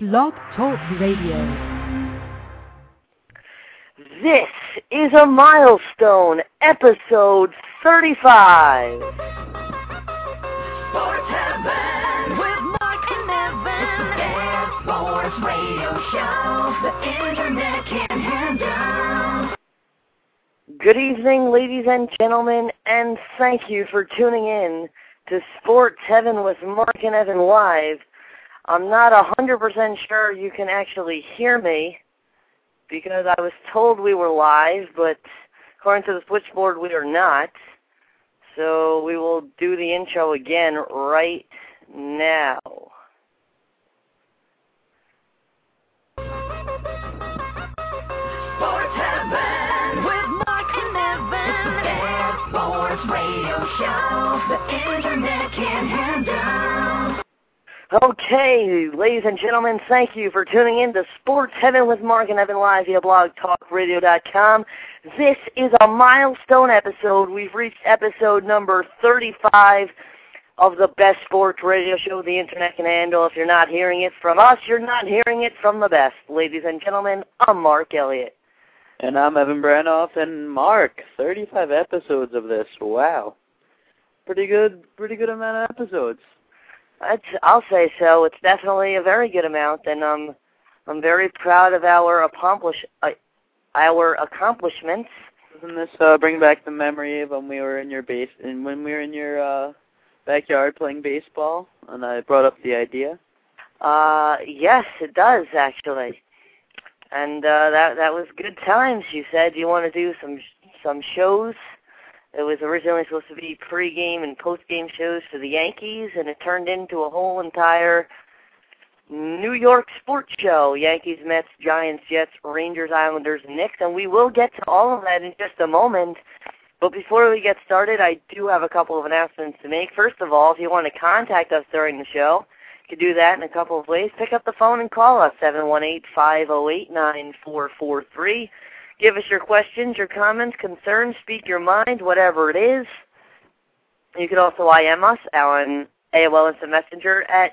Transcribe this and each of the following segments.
Blog Talk Radio. This is a milestone, episode 35. Sports Heaven with Mark and Evan. It's the sports radio show the internet can't handle. Good evening, ladies and gentlemen, and thank you for tuning in to Sports Heaven with Mark and Evan Live. I'm not 100% sure you can actually hear me because I was told we were live, but according to the switchboard, we are not. So we will do the intro again right now. Sports Heaven with Mark and Evan. It's the sports radio show the internet can't handle. Okay, ladies and gentlemen, thank you for tuning in to Sports Heaven with Mark and Evan Live via blogtalkradio.com. This is a milestone episode. We've reached episode number 35 of the best sports radio show the internet can handle. If you're not hearing it from us, you're not hearing it from the best. Ladies and gentlemen, I'm Mark Elliott. And I'm Evan Branoff, and Mark, 35 episodes of this. Wow. Pretty good amount of episodes. I'll say so. It's definitely a very good amount, and I'm very proud of our accomplishments. Doesn't this bring back the memory of when we were in your backyard playing baseball, and I brought up the idea? Yes, it does actually. And that was good times. You said you want to do some shows. It was originally supposed to be pre-game and post-game shows for the Yankees, and it turned into a whole entire New York sports show. Yankees, Mets, Giants, Jets, Rangers, Islanders, Knicks, and we will get to all of that in just a moment. But before we get started, I do have a couple of announcements to make. First of all, if you want to contact us during the show, you can do that in a couple of ways. Pick up the phone and call us, 718-508-9443. Give us your questions, your comments, concerns, speak your mind, whatever it is. You can also IM us on AOL Instant Messenger at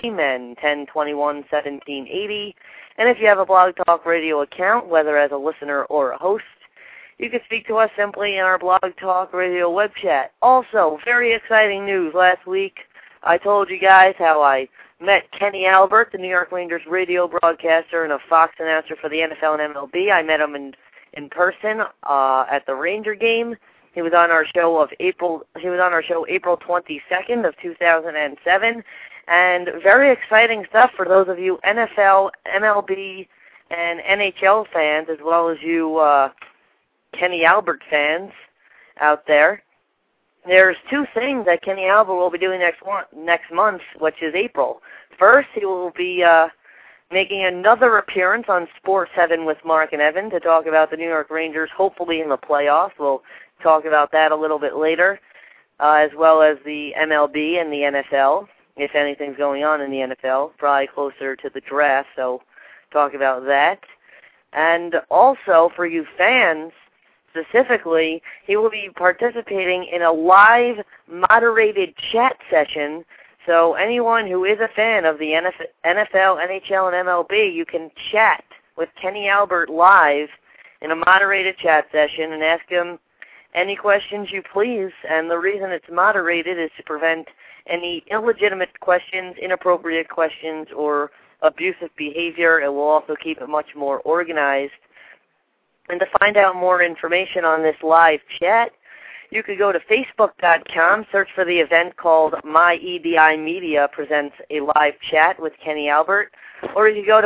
gmen10211780. And if you have a Blog Talk Radio account, whether as a listener or a host, you can speak to us simply in our Blog Talk Radio web chat. Also, very exciting news. Last week, I told you guys how I met Kenny Albert, the New York Rangers radio broadcaster and a Fox announcer for the NFL and MLB. I met him in person at the Ranger game. He was on our show April 22nd of 2007, and very exciting stuff for those of you NFL, MLB, and NHL fans, as well as you Kenny Albert fans out there. There's two things that Kenny Albert will be doing next month, which is April. First, he will be making another appearance on Sports Heaven with Mark and Evan to talk about the New York Rangers, hopefully in the playoffs. We'll talk about that a little bit later, as well as the MLB and the NFL, if anything's going on in the NFL, probably closer to the draft, so talk about that. And also, for you fans, specifically, he will be participating in a live moderated chat session. So anyone who is a fan of the NFL, NHL, and MLB, you can chat with Kenny Albert live in a moderated chat session and ask him any questions you please. And the reason it's moderated is to prevent any illegitimate questions, inappropriate questions, or abusive behavior. It will also keep it much more organized. And to find out more information on this live chat, you could go to Facebook.com, search for the event called My EDI Media Presents a Live Chat with Kenny Albert, or you could go to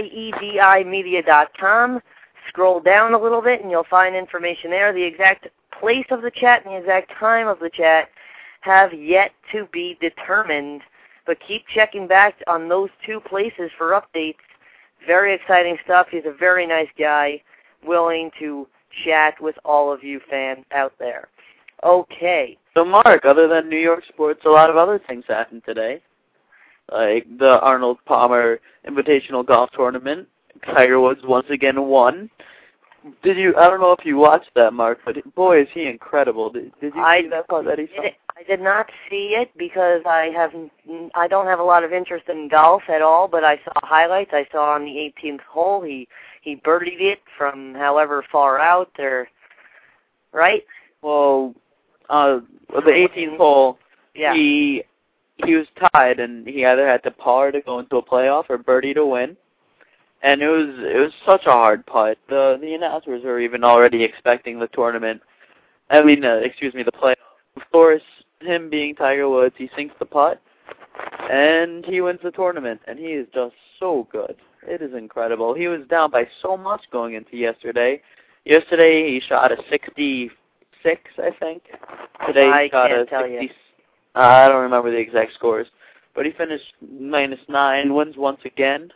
myedimedia.com, scroll down a little bit, and you'll find information there. The exact place of the chat and the exact time of the chat have yet to be determined, but keep checking back on those two places for updates. Very exciting stuff. He's a very nice guy, willing to chat with all of you fans out there. Okay. So, Mark, other than New York sports, a lot of other things happened today, like the Arnold Palmer Invitational Golf Tournament. Tiger Woods once again won. I don't know if you watched that, Mark, but boy, is he incredible. Did you see that part that he saw? I did not see it because I don't have a lot of interest in golf at all, but I saw highlights. I saw on the 18th hole he birdied it from however far out there, right? Well, the 18th hole, yeah. he was tied, and he either had to par to go into a playoff or birdie to win. And it was such a hard putt. The announcers were even already expecting the tournament. The playoff. Of course, him being Tiger Woods, he sinks the putt, and he wins the tournament. And he is just so good. It is incredible. He was down by so much going into yesterday. Yesterday he shot a 66, I think. Today he shot a 60. I don't remember the exact scores, but he finished -9, wins once again.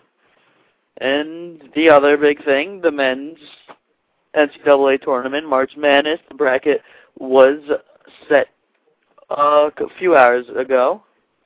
And the other big thing, the men's NCAA tournament, March Madness, the bracket was set a few hours ago.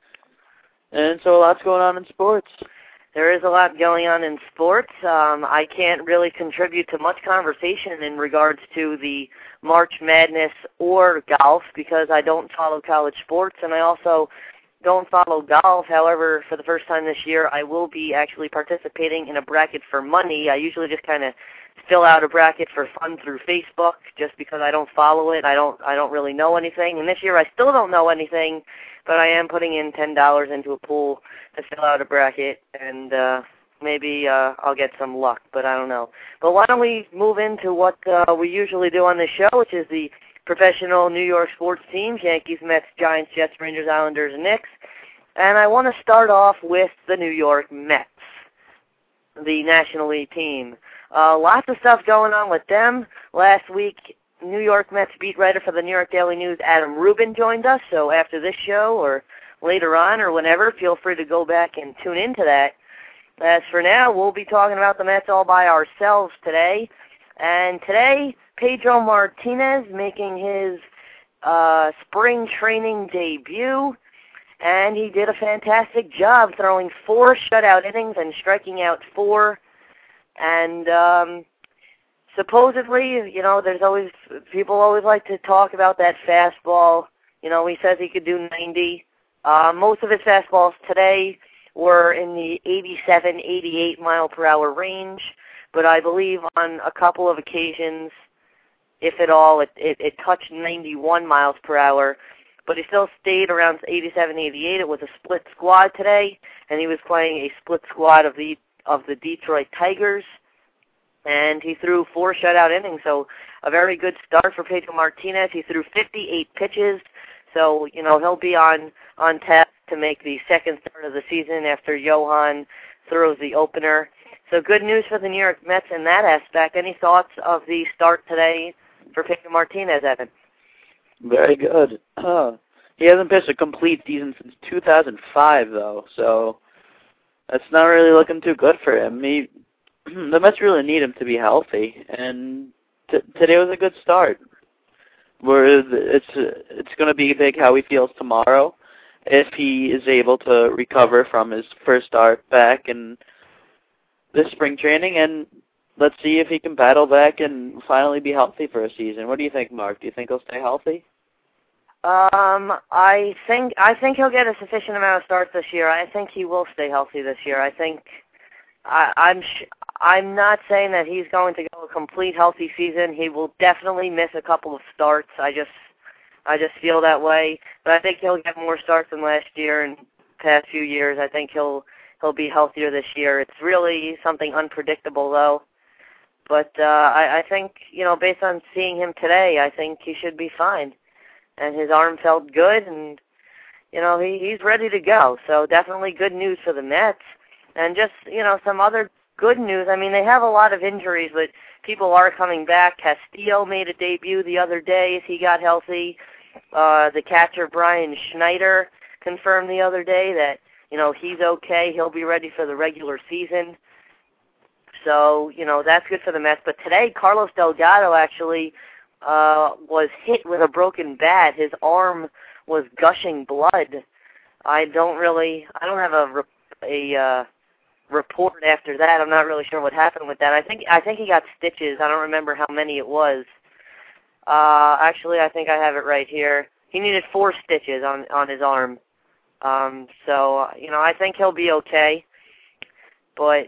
And so a lot's going on in sports. There is a lot going on in sports. I can't really contribute to much conversation in regards to the March Madness or golf because I don't follow college sports, and I also don't follow golf. However, for the first time this year, I will be actually participating in a bracket for money. I usually just kind of fill out a bracket for fun through Facebook just because I don't follow it. I don't really know anything. And this year I still don't know anything, but I am putting in $10 into a pool to fill out a bracket, and maybe I'll get some luck, but I don't know. But why don't we move into what we usually do on this show, which is the professional New York sports teams, Yankees, Mets, Giants, Jets, Rangers, Islanders, and Knicks. And I want to start off with the New York Mets, the National League team. Lots of stuff going on with them. Last week, New York Mets beat writer for the New York Daily News, Adam Rubin, joined us. So after this show or later on or whenever, feel free to go back and tune into that. As for now, we'll be talking about the Mets all by ourselves today. And today, Pedro Martinez making his spring training debut, and he did a fantastic job throwing 4 shutout innings and striking out 4. And supposedly, there's always people always like to talk about that fastball. He says he could do 90. Most of his fastballs today were in the 87, 88 mile per hour range, but I believe on a couple of occasions, if at all, it touched 91 miles per hour, but he still stayed around 87, 88. It was a split squad today, and he was playing a split squad of the Detroit Tigers, and he threw 4 shutout innings, so a very good start for Pedro Martinez. He threw 58 pitches, so, he'll be on tap to make the second start of the season after Johan throws the opener. So good news for the New York Mets in that aspect. Any thoughts of the start today for Pedro Martinez, Evan? Very good. He hasn't pitched a complete season since 2005, though, so that's not really looking too good for him. The Mets really need him to be healthy, and today was a good start. It's going to be big how he feels tomorrow if he is able to recover from his first start back in this spring training, and let's see if he can battle back and finally be healthy for a season. What do you think, Mark? Do you think he'll stay healthy? I think he'll get a sufficient amount of starts this year. I think he will stay healthy this year. I think I'm not saying that he's going to go a complete healthy season. He will definitely miss a couple of starts. I just feel that way. But I think he'll get more starts than last year and past few years. I think he'll be healthier this year. It's really something unpredictable, though. But I think, based on seeing him today, I think he should be fine. And his arm felt good, and, he's ready to go. So definitely good news for the Mets. And just, some other good news. I mean, they have a lot of injuries, but people are coming back. Castillo made a debut the other day as he got healthy. The catcher, Brian Schneider, confirmed the other day that, he's okay. He'll be ready for the regular season. So, that's good for the Mets. But today, Carlos Delgado actually was hit with a broken bat. His arm was gushing blood. I don't have a report after that. I'm not really sure what happened with that. I think he got stitches. I don't remember how many it was. Actually, I think I have it right here. he needed 4 stitches on his arm. So I think he'll be okay. But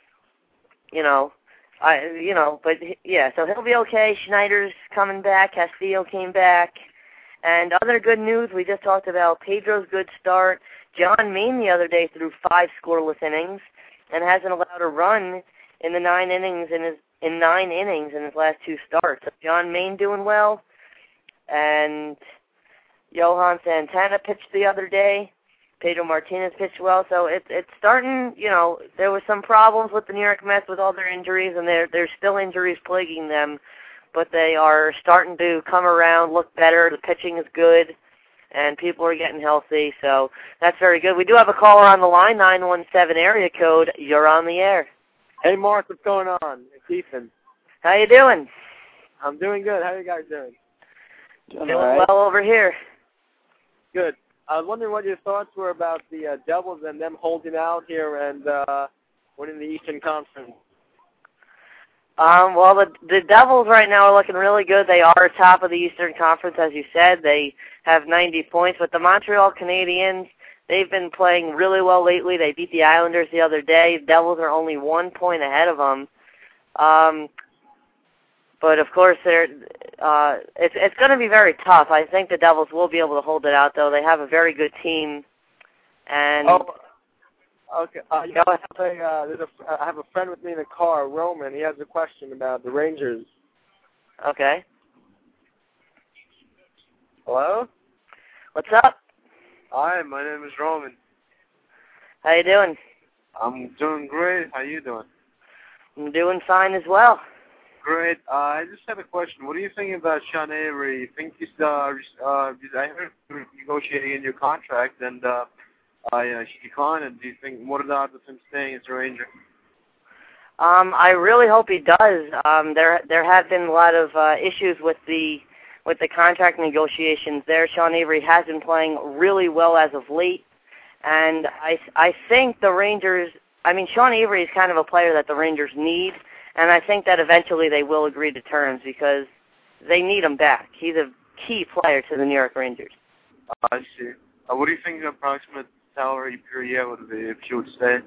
so he'll be okay. Schneider's coming back. Castillo came back. And other good news, we just talked about Pedro's good start. John Maine the other day threw 5 scoreless innings and hasn't allowed a run in the 9 innings in 9 innings in his last 2 starts. So John Maine doing well. And Johan Santana pitched the other day. Pedro Martinez pitched well, so it's starting, there were some problems with the New York Mets with all their injuries, and there's still injuries plaguing them, but they are starting to come around, look better, the pitching is good, and people are getting healthy, so that's very good. We do have a caller on the line, 917 area code. You're on the air. Hey, Mark, what's going on? It's Ethan. How you doing? I'm doing good. How are you guys doing? Doing well over here. Good. I was wondering what your thoughts were about the Devils and them holding out here and winning the Eastern Conference. Well, the Devils right now are looking really good. They are top of the Eastern Conference, as you said. They have 90 points. But the Montreal Canadiens, they've been playing really well lately. They beat the Islanders the other day. The Devils are only 1 point ahead of them. But, of course, it's going to be very tough. I think the Devils will be able to hold it out, though. They have a very good team. And okay. I have a friend with me in the car, Roman. He has a question about the Rangers. Okay. Hello? What's up? Hi, my name is Roman. How you doing? I'm doing great. How you doing? I'm doing fine as well. Great. I just had a question. What do you think about Sean Avery? You think he's I heard negotiating a new contract, and she declined. And do you think what are the odds of him staying as a Ranger? I really hope he does. There have been a lot of issues with the contract negotiations there. Sean Avery has been playing really well as of late, and I think the Rangers. I mean, Sean Avery is kind of a player that the Rangers need. And I think that eventually they will agree to terms because they need him back. He's a key player to the New York Rangers. I see. What do you think the approximate salary per year would be if she would stay?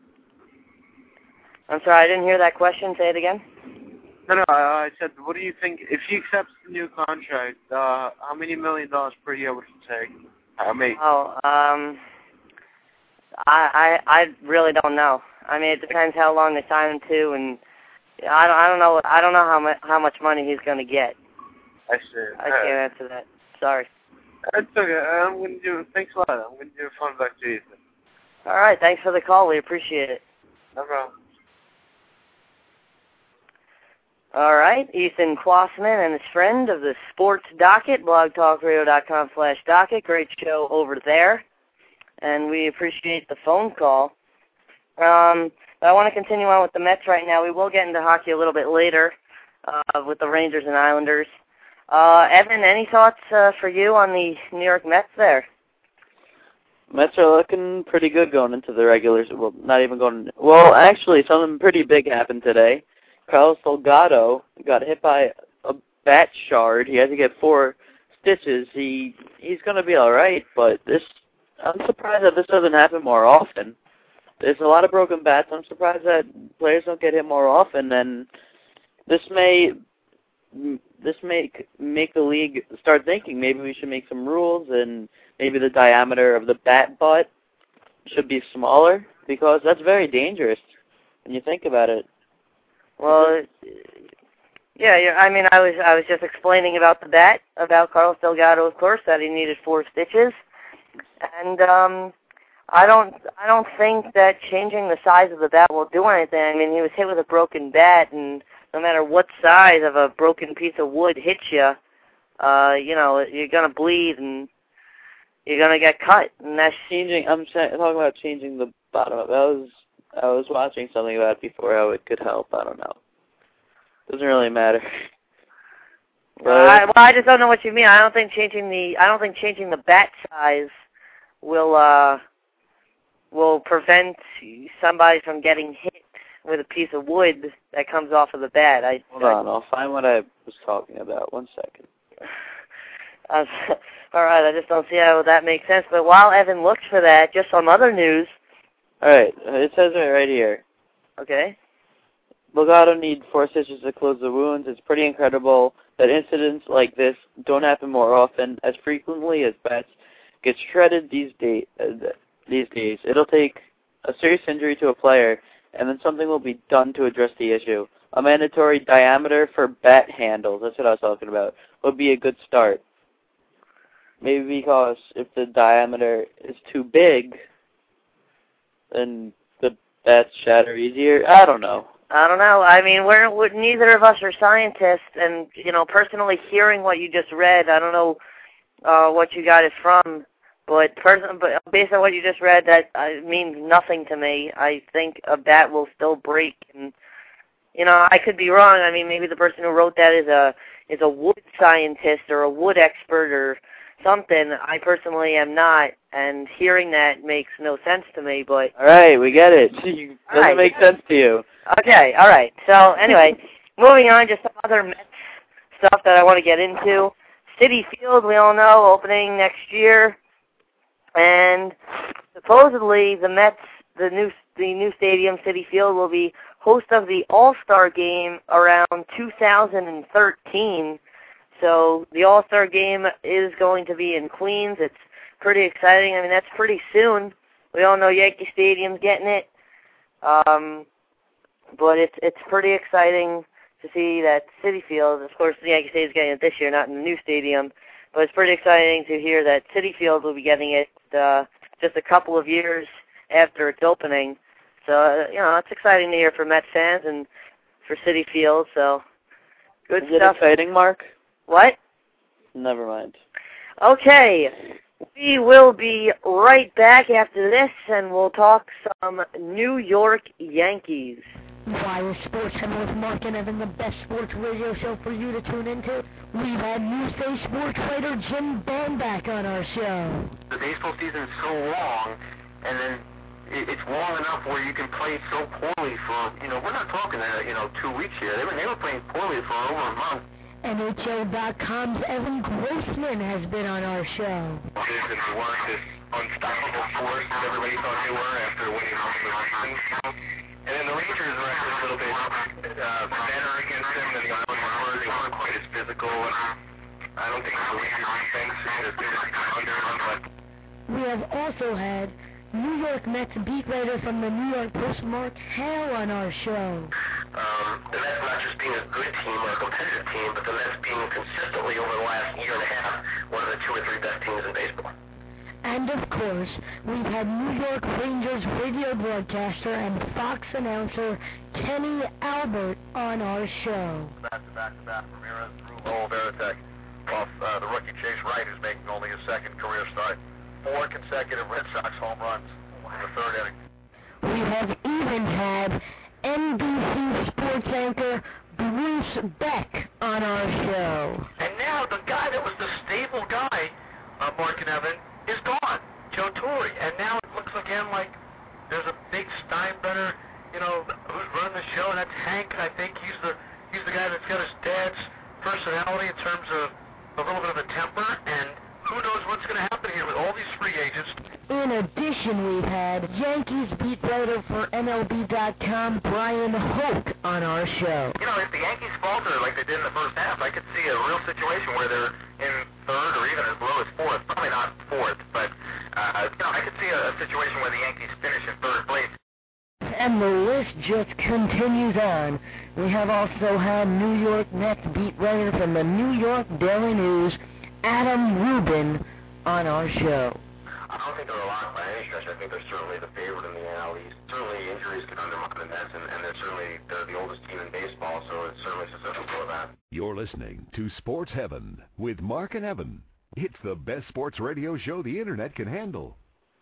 I'm sorry, I didn't hear that question. Say it again. No, I said, what do you think, if he accepts the new contract, how many $1 million per year would he take? I really don't know. I mean, it depends how long they sign him to, and I don't know. I don't know how much money he's going to get. I see. I can't answer that. Sorry. That's okay. Thanks a lot. I'm going to do a phone back to you. All right. Thanks for the call. We appreciate it. No problem. All right. Ethan Klossman and his friend of the Sports Docket, blogtalkradio.com/docket. Great show over there. And we appreciate the phone call. But I want to continue on with the Mets right now. We will get into hockey a little bit later with the Rangers and Islanders. Evan, any thoughts for you on the New York Mets there? Mets are looking pretty good going into the regulars. Well, not even going. Well, actually, something pretty big happened today. Carlos Delgado got hit by a bat shard. He had to get 4 stitches. He's going to be all right, but I'm surprised that this doesn't happen more often. There's a lot of broken bats. I'm surprised that players don't get hit more often, and this may make the league start thinking maybe we should make some rules, and maybe the diameter of the bat butt should be smaller, because that's very dangerous when you think about it. Well, yeah. I mean, I was just explaining about the bat, about Carlos Delgado, of course, that he needed 4 stitches, and I don't think that changing the size of the bat will do anything. I mean, he was hit with a broken bat, and no matter what size of a broken piece of wood hits you, you're gonna bleed and you're gonna get cut. And that's changing. I'm talking about changing the bottom of it. I was watching something about it before how it could help. I don't know. Doesn't really matter. I just don't know what you mean. I don't think changing the bat size will prevent somebody from getting hit with a piece of wood that comes off of the bat. Hold on, I'll find what I was talking about. 1 second. All right, I just don't see how that makes sense. But while Evan looks for that, just some other news. All right, it says it right here. Okay. Bogado needs 4 stitches to close the wounds. It's pretty incredible that incidents like this don't happen more often, as frequently as bats get shredded these days. It'll take a serious injury to a player, and then something will be done to address the issue. A mandatory diameter for bat handles, that's what I was talking about, would be a good start. Maybe because if the diameter is too big, then the bats shatter easier. I don't know. I mean, neither of us are scientists, and, personally hearing what you just read, I don't know what you got it from, but based on what you just read, that means nothing to me. I think a bat will still break, and, I could be wrong. I mean, maybe the person who wrote that is a wood scientist or a wood expert or something. I personally am not, and hearing that makes no sense to me, but... All right, we get it. Doesn't make sense to you. Okay, all right. So, anyway, moving on, just some other Mets stuff that I want to get into. Citi Field, we all know, opening next year. And supposedly the Mets, the new stadium, Citi Field, will be host of the All-Star Game around 2013. So the All-Star Game is going to be in Queens. It's pretty exciting. I mean, that's pretty soon. We all know Yankee Stadium's getting it. But it's pretty exciting to see that Citi Field, of course, the Yankee Stadium's getting it this year, not in the new stadium, but it's pretty exciting to hear that Citi Field will be getting it just a couple of years after its opening. So, it's exciting to hear for Mets fans and for Citi Field, so good Is stuff. Is it exciting, Mark? What? Never mind. Okay, we will be right back after this, and we'll talk some New York Yankees. Wire Sports Center with Mark and Evan, the best sports radio show for you to tune into. We've had Newsday sports writer Jim Bond back on our show. The baseball season is so long, and then it's long enough where you can play so poorly for, we're not talking, 2 weeks here. They were playing poorly for over a month. NHL.com's Evan Grossman has been on our show. They weren't this unstoppable force that everybody thought they were after winning the season. And then the Rangers were actually a little bit better against them than the Islanders were. They weren't quite as physical. I don't think the Rangers defense is as good as the Islanders, but... We have also had New York Mets beat writer from the New York Post, Mark Hale, on our show. The Mets not just being a good team or a competitive team, but the Mets being consistently over the last year and a half one of the 2 or 3 best teams in baseball. And of course, we've had New York Rangers radio broadcaster and Fox announcer Kenny Albert on our show. Back-to-back Ramirez through Lowell Veritek off the rookie Chase Wright, who's making only his 2nd career start. 4 consecutive Red Sox home runs in the 3rd inning. We have even had NBC sports anchor Bruce Beck on our show. And now the guy that was the stable guy, Mark and Evan, is gone, Joe Torre. And now it looks again like there's a big Steinbrenner, who's running the show, and that's Hank. And I think he's the guy that's got his dad's personality in terms of a little bit of a temper. And who knows what's going to happen here with all these free agents. In addition, we've had Yankees beat writer for MLB.com Brian Hoke on our show. If the Yankees falter like they did in the first half, I could see a real situation where they're in 3rd or even as low as 4th. Probably not 4th, but I could see a situation where the Yankees finish in 3rd place. And the list just continues on. We have also had New York Mets beat writer from the New York Daily News, Adam Rubin, on our show. I don't think they're a lock by any stretch. I think they're certainly the favorite in the NL East. Certainly injuries can undermine the Mets, and they're the oldest team in baseball, so it's certainly susceptible to that. You're listening to Sports Heaven with Mark and Evan. It's the best sports radio show the Internet can handle.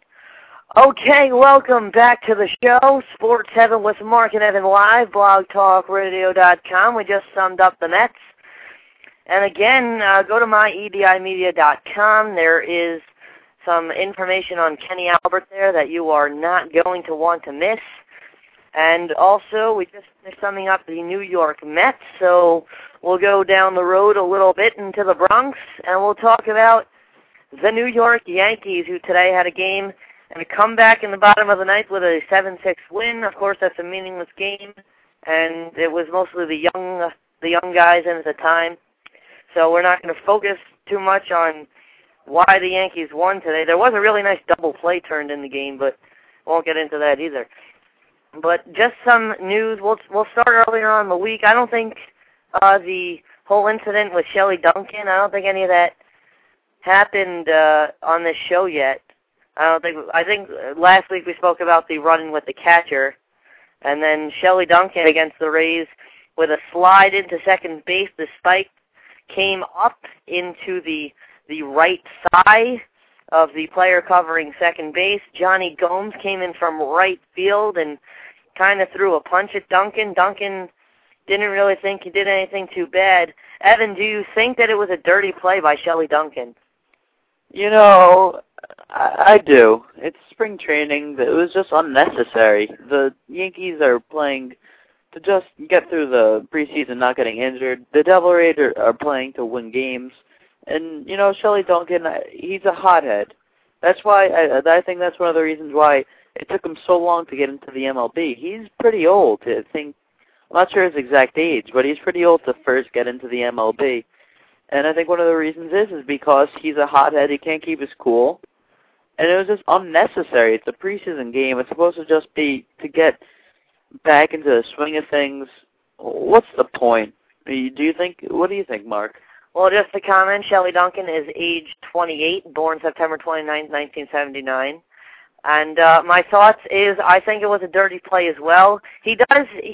Okay, welcome back to the show, Sports Heaven with Mark and Evan live, blogtalkradio.com. We just summed up the Mets. And again, go to myedimedia.com. There is some information on Kenny Albert there that you are not going to want to miss. And also, we just finished summing up the New York Mets, so we'll go down the road a little bit into the Bronx, and we'll talk about the New York Yankees, who today had a game and a comeback in the bottom of the ninth with a 7-6 win. Of course, that's a meaningless game, and it was mostly the young guys in at the time. So we're not going to focus too much on why the Yankees won today. There was a really nice double play turned in the game, but won't get into that either. But just some news. We'll start earlier on in the week. I don't think the whole incident with Shelley Duncan, I don't think any of that happened on this show yet. I think last week we spoke about the run-in with the catcher, and then Shelley Duncan against the Rays with a slide into second base. The spike came up into the right thigh of the player covering second base. Johnny Gomes came in from right field and kind of threw a punch at Duncan. Duncan didn't really think he did anything too bad. Evan, do you think that it was a dirty play by Shelley Duncan? You know, I do. It's spring training. It was just unnecessary. The Yankees are playing to just get through the preseason not getting injured. The Devil Rays are playing to win games. And, you know, Shelley Duncan, he's a hothead. That's why I think that's one of the reasons why it took him so long to get into the MLB. He's pretty old. I'm not sure his exact age, but he's pretty old to first get into the MLB. And I think one of the reasons is because he's a hothead. He can't keep his cool. And it was just unnecessary. It's a preseason game. It's supposed to just be to get back into the swing of things. What's the point? What do you think, Mark? Well, just to comment, Shelley Duncan is age 28, born September 29th, 1979. And my thoughts is I think it was a dirty play as well. He is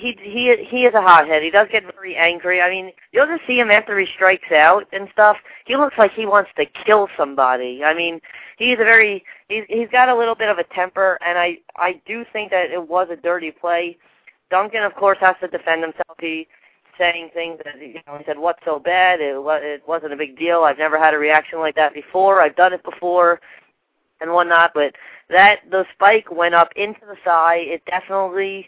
a hothead. He does get very angry. I mean, you'll just see him after he strikes out and stuff. He looks like he wants to kill somebody. I mean, he's got a little bit of a temper, and I do think that it was a dirty play. Duncan, of course, has to defend himself. He's saying things that, he said, what's so bad? It wasn't a big deal. I've never had a reaction like that before. I've done it before and whatnot, but the spike went up into the thigh. It definitely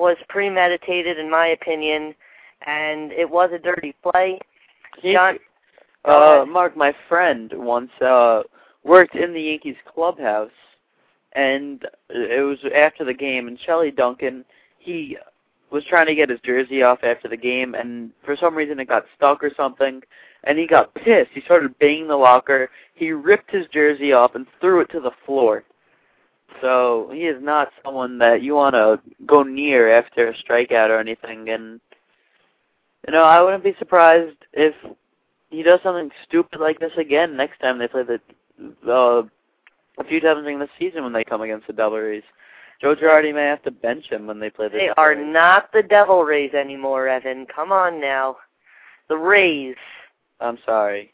was premeditated, in my opinion, and it was a dirty play. Mark, my friend once worked in the Yankees clubhouse, and it was after the game, and Shelley Duncan, he was trying to get his jersey off after the game, and for some reason it got stuck or something, and he got pissed. He started banging the locker. He ripped his jersey off and threw it to the floor. So he is not someone that you want to go near after a strikeout or anything. And, I wouldn't be surprised if he does something stupid like this again next time they play a few times during the season when they come against the Devil Rays. Joe Girardi may have to bench him when they play the Devil Rays. They are not the Devil Rays anymore, Evan. Come on now. The Rays. I'm sorry.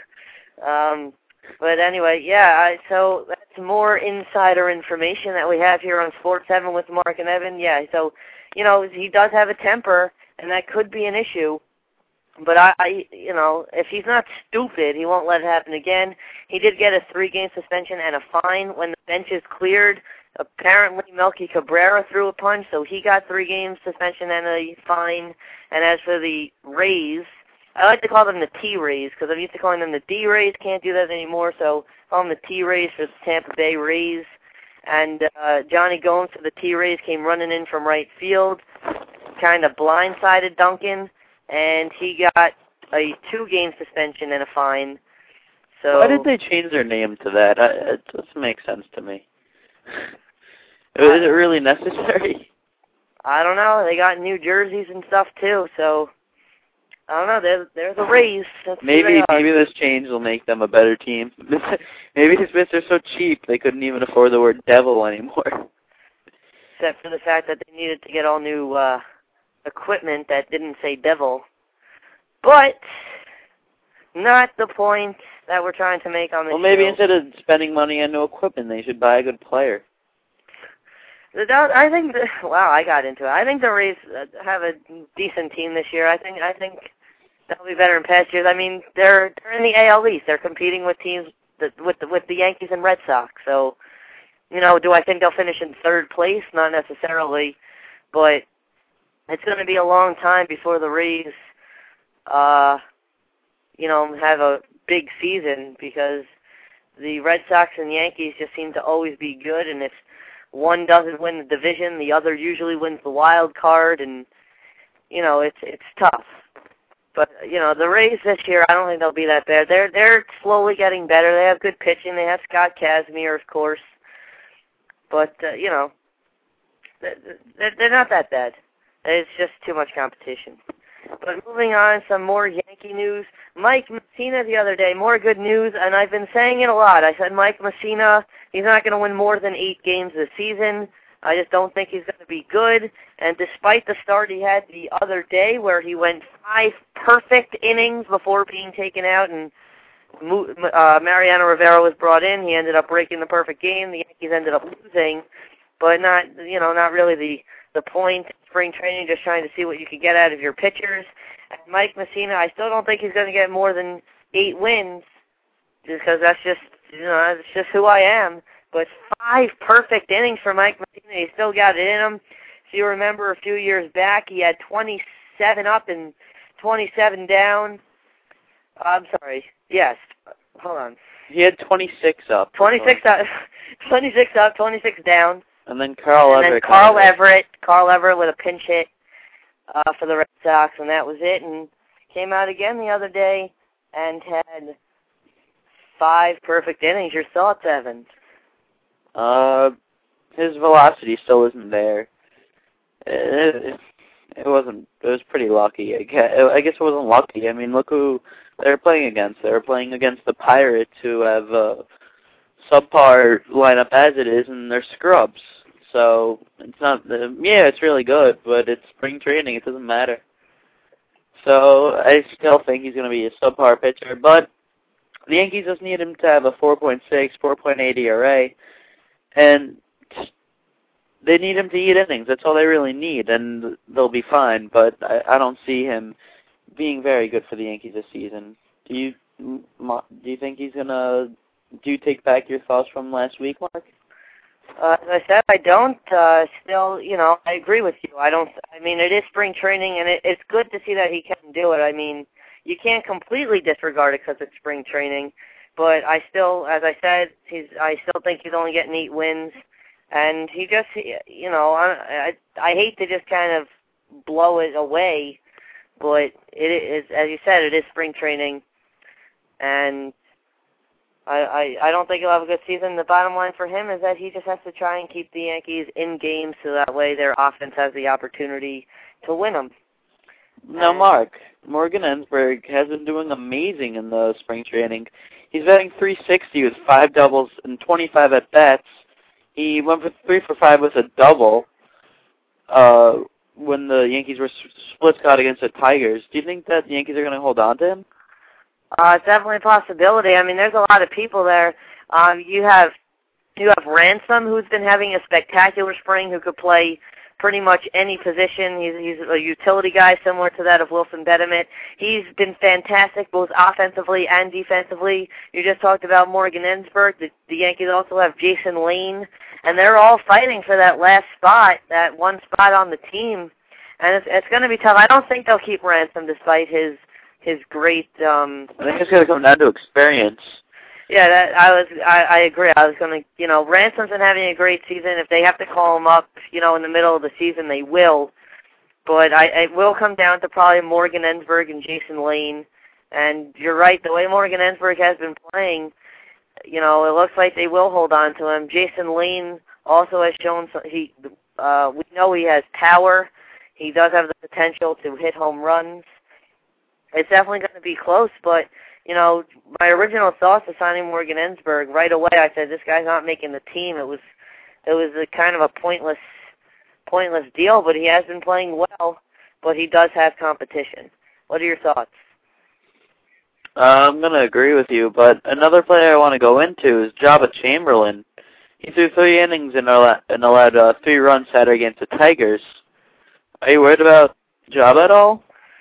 But anyway, yeah, so that's more insider information that we have here on Sports 7 with Mark and Evan. Yeah, so, he does have a temper, and that could be an issue. But if he's not stupid, he won't let it happen again. He did get a 3-game suspension and a fine when the bench is cleared. Apparently, Melky Cabrera threw a punch, so he got 3 games suspension and a fine. And as for the Rays, I like to call them the T-Rays because I'm used to calling them the D-Rays. Can't do that anymore, so call them the T-Rays for the Tampa Bay Rays. And Johnny Gomes for the T-Rays came running in from right field, kind of blindsided Duncan, and he got a 2-game suspension and a fine. So why did they change their name to that? It doesn't make sense to me. Is it really necessary? I don't know. They got new jerseys and stuff too, so I don't know. They're the Rays. Maybe this change will make them a better team. Maybe they're so cheap they couldn't even afford the word devil anymore. Except for the fact that they needed to get all new equipment that didn't say devil. But not the point that we're trying to make on this show. Well, maybe instead of spending money on new equipment, they should buy a good player. I think I got into it. I think the Rays have a decent team this year. I think they'll be better in past years. I mean, they're in the AL East. They're competing with teams with the Yankees and Red Sox. So, do I think they'll finish in third place? Not necessarily, but it's going to be a long time before the Rays, have a big season, because the Red Sox and Yankees just seem to always be good, and if one doesn't win the division, the other usually wins the wild card, and, it's tough. But, the Rays this year, I don't think they'll be that bad. They're slowly getting better. They have good pitching. They have Scott Kazmir, of course. But, they're not that bad. It's just too much competition. But moving on, some more Yankee news. Mike Mussina the other day, more good news, and I've been saying it a lot. I said Mike Mussina, he's not going to win more than 8 games this season. I just don't think he's going to be good. And despite the start he had the other day, where he went 5 perfect innings before being taken out, and Mariano Rivera was brought in, he ended up breaking the perfect game. The Yankees ended up losing, but not really the point. Spring training, just trying to see what you could get out of your pitchers. And Mike Mussina, I still don't think he's going to get more than 8 wins, just because that's just who I am. But 5 perfect innings for Mike Mussina. He still got it in him. If you remember a few years back, he had 27 up and 27 down. I'm sorry. Yes. Hold on. He had 26 up. 26 up, 26 down. And then Carl Everett. Carl Everett with a pinch hit for the Red Sox, and that was it. And came out again the other day and had 5 perfect innings. Your thoughts, Evans? His velocity still isn't there. It was pretty lucky. I guess it wasn't lucky. I mean, look who they're playing against. They're playing against the Pirates, who have a subpar lineup as it is, and they're scrubs. So it's not. It's really good, but it's spring training. It doesn't matter. So I still think he's going to be a subpar pitcher, but the Yankees just need him to have a 4.6, 4.8 ERA, and they need him to eat innings. That's all they really need, and they'll be fine. But I don't see him being very good for the Yankees this season. Do you think he's gonna? Do you take back your thoughts from last week, Mark? As I said, I don't. Still, I agree with you. I mean, it is spring training, and it's good to see that he can do it. I mean, you can't completely disregard it because it's spring training. But I still, as I said, I still think he's only getting 8 wins. And he just, I hate to just kind of blow it away, but it is, as you said, it is spring training, and I don't think he'll have a good season. The bottom line for him is that he just has to try and keep the Yankees in games so that way their offense has the opportunity to win them. Now, Mark, Morgan Ensberg has been doing amazing in the spring training. He's batting .360 with 5 doubles and 25 at-bats. He went for 3 for 5 with a double when the Yankees were split Scott against the Tigers. Do you think that the Yankees are going to hold on to him? It's definitely a possibility. I mean, there's a lot of people there. You have Ransom, who's been having a spectacular spring, who could play pretty much any position. He's a utility guy similar to that of Wilson Betemit. He's been fantastic both offensively and defensively. You just talked about Morgan Ensberg. The Yankees also have Jason Lane, and they're all fighting for that last spot, that one spot on the team. And it's going to be tough. I don't think they'll keep Ransom despite his great. I think it's going to come down to experience. Yeah, I agree. I was going to, Ransom's been having a great season. If they have to call him up, in the middle of the season, they will. But it will come down to probably Morgan Ensberg and Jason Lane. And you're right, the way Morgan Ensberg has been playing, it looks like they will hold on to him. Jason Lane also has shown we know he has power. He does have the potential to hit home runs. It's definitely going to be close, but my original thoughts of signing Morgan Ensberg, right away I said, this guy's not making the team. It was a kind of a pointless deal, but he has been playing well, but he does have competition. What are your thoughts? I'm going to agree with you, but another player I want to go into is Jabba Chamberlain. He threw 3 innings and allowed 3 runs Saturday against the Tigers. Are you worried about Jabba at all?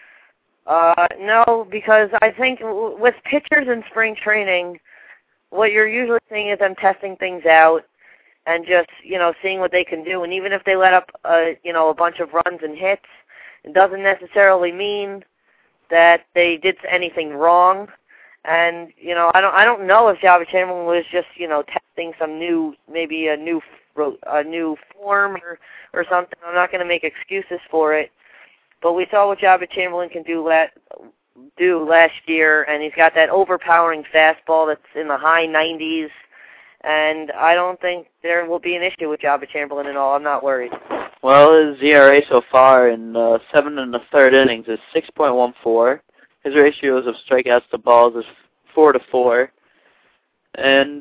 No, because I think with pitchers in spring training, what you're usually seeing is them testing things out. and just, seeing what they can do. And even if they let up, a bunch of runs and hits, it doesn't necessarily mean that they did anything wrong. And, I don't know if Jabba Chamberlain was just, testing some maybe a new form or something. I'm not going to make excuses for it. But we saw what Jabba Chamberlain can do last year, and he's got that overpowering fastball that's in the high 90s. And I don't think there will be an issue with Jabba Chamberlain at all. I'm not worried. Well, his ERA so far in 7 1/3 innings is 6.14. His ratios of strikeouts to balls is 4-4. And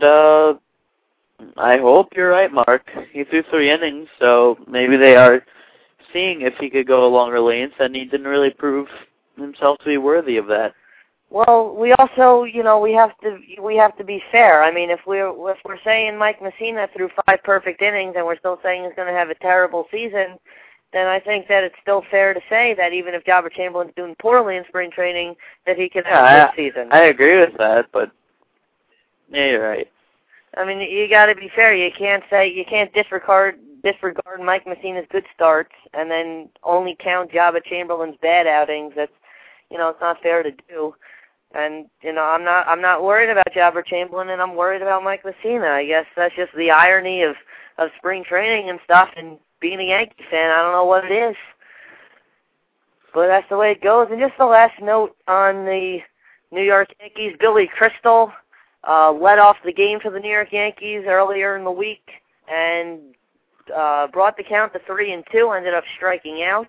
I hope you're right, Mark. He threw 3 innings, so maybe they are seeing if he could go a longer length, and he didn't really prove himself to be worthy of that. Well, we also, we have to be fair. I mean, if we're saying Mike Mussina threw 5 perfect innings and we're still saying he's going to have a terrible season, then I think that it's still fair to say that even if Jabba Chamberlain's doing poorly in spring training, that he can have a good season. I agree with that, but yeah, you're right. I mean, you got to be fair. You can't disregard Mike Mussina's good starts and then only count Jabba Chamberlain's bad outings. That's, it's not fair to do. And, I'm not worried about Jabba Chamberlain, and I'm worried about Mike Mussina. I guess that's just the irony of spring training and stuff, and being a Yankee fan, I don't know what it is. But that's the way it goes. And just the last note on the New York Yankees, Billy Crystal led off the game for the New York Yankees earlier in the week and brought the count to 3-2, ended up striking out.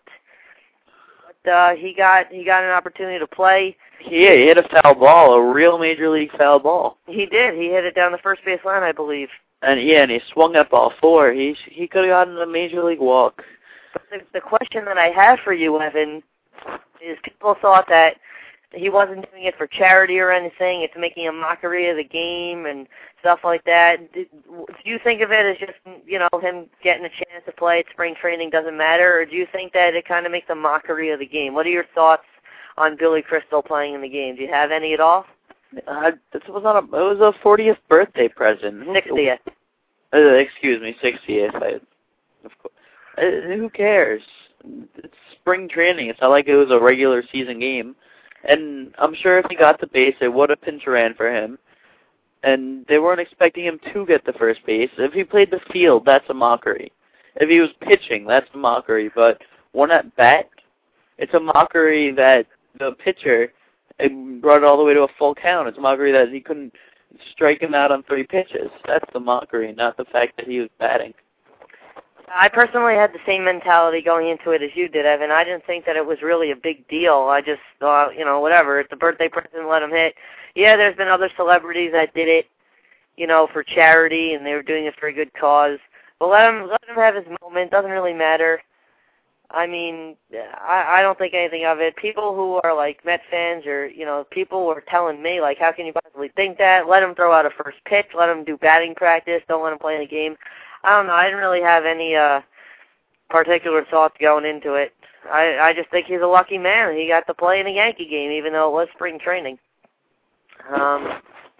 But he got an opportunity to play. Yeah, he hit a foul ball, a real major league foul ball. He did. He hit it down the first base line, I believe. And he swung that ball 4. He could have gotten a major league walk. But the question that I have for you, Evan, is people thought that he wasn't doing it for charity or anything. It's making a mockery of the game and stuff like that. Do you think of it as just, him getting a chance to play at spring training doesn't matter, or do you think that it kind of makes a mockery of the game? What are your thoughts on Billy Crystal playing in the game? Do you have any at all? It was a 40th birthday present. 60th. Excuse me, 60th. Of course. Who cares? It's spring training. It's not like it was a regular season game. And I'm sure if he got the base, they would have pinch ran for him. And they weren't expecting him to get the first base. If he played the field, that's a mockery. If he was pitching, that's a mockery. But one at bat, it's a mockery that the pitcher brought it all the way to a full count. It's a mockery that he couldn't strike him out on 3 pitches. That's the mockery, not the fact that he was batting. I personally had the same mentality going into it as you did, Evan. I didn't think that it was really a big deal. I just thought, whatever. It's a birthday present, let him hit. Yeah, there's been other celebrities that did it, for charity, and they were doing it for a good cause. But let him have his moment. Doesn't really matter. I mean, I don't think anything of it. People who are like Met fans or, people were telling me, like, how can you possibly think that? Let him throw out a first pitch. Let him do batting practice. Don't let him play in the game. I don't know. I didn't really have any particular thoughts going into it. I just think he's a lucky man. He got to play in a Yankee game, even though it was spring training. Yeah.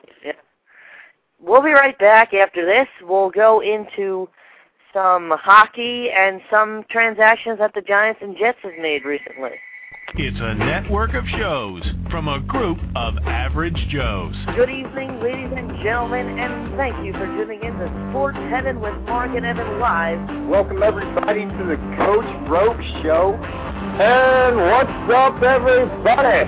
We'll be right back after this. We'll go into some hockey and some transactions that the Giants and Jets have made recently. It's a network of shows from a group of average Joes. Good evening, ladies and gentlemen, and thank you for tuning in to Sports Heaven with Mark and Evan Live. Welcome, everybody, to the Coach Broke Show. And what's up, everybody?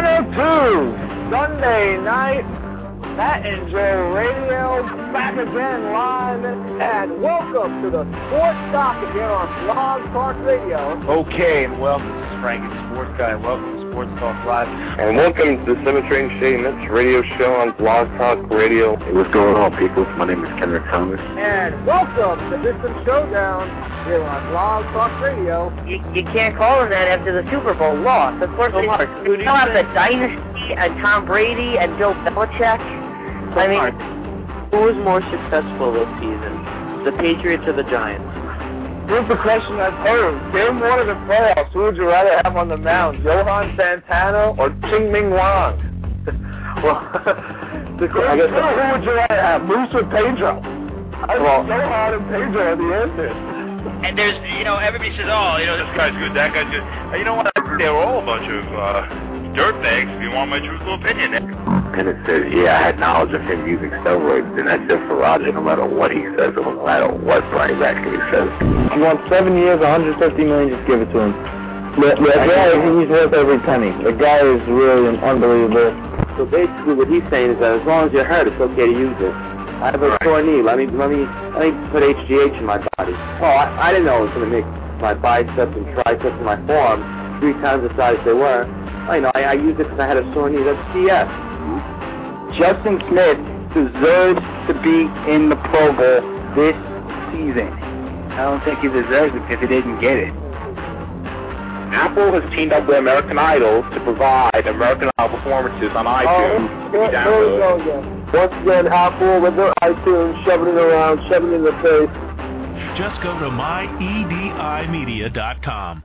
7:02, Sunday night, Pat and Joe Radio, back again live, and welcome to the Sports Docket here on Blog Talk Radio. Okay, and welcome to Frankie Sports Guy, and welcome to Sports Talk Live. And welcome to the Cemetery and Shady Mitts Radio Show on Blog Talk Radio. Hey, what's going on, people? My name is Kendrick Thomas. And welcome to System Showdown here on Blog Talk Radio. You can't call them that after the Super Bowl loss. Of course, they still have the dynasty and Tom Brady and Bill Belichick. I mean, Mark, who was more successful this season, the Patriots or the Giants? Here's the question I've heard. Game 1 of the playoffs, who would you rather have on the mound, Johan Santana or Ching-Ming Wang? Well, who would you rather have, Moose or Pedro? I was so hard on Pedro at the end there. And there's, everybody says, this guy's good, that guy's good. You know what? They were all a bunch of dirtbags, if you want my truthful opinion. And it says, I had knowledge of him using steroids, and that's it for Roger, no matter what he says, or no matter what Brian Baxter says. He wants 7 years, $150 million, just give it to him. The guy, he's worth every penny. The guy is really unbelievable. So basically what he's saying is that as long as you're hurt, it's okay to use it. I have a sore knee. Let me put HGH in my body. Oh, I didn't know it was going to make my biceps and triceps and my forearms 3 times the size they were. I used it because I had a sore knee. That's CS. Justin Smith deserves to be in the Pro Bowl this season. I don't think he deserves it because he didn't get it. Apple has teamed up with American Idol to provide American Idol performances on iTunes. Here we go again. Once again, Apple with their iTunes, shoving it around, shoving it in the face. Just go to myedimedia.com.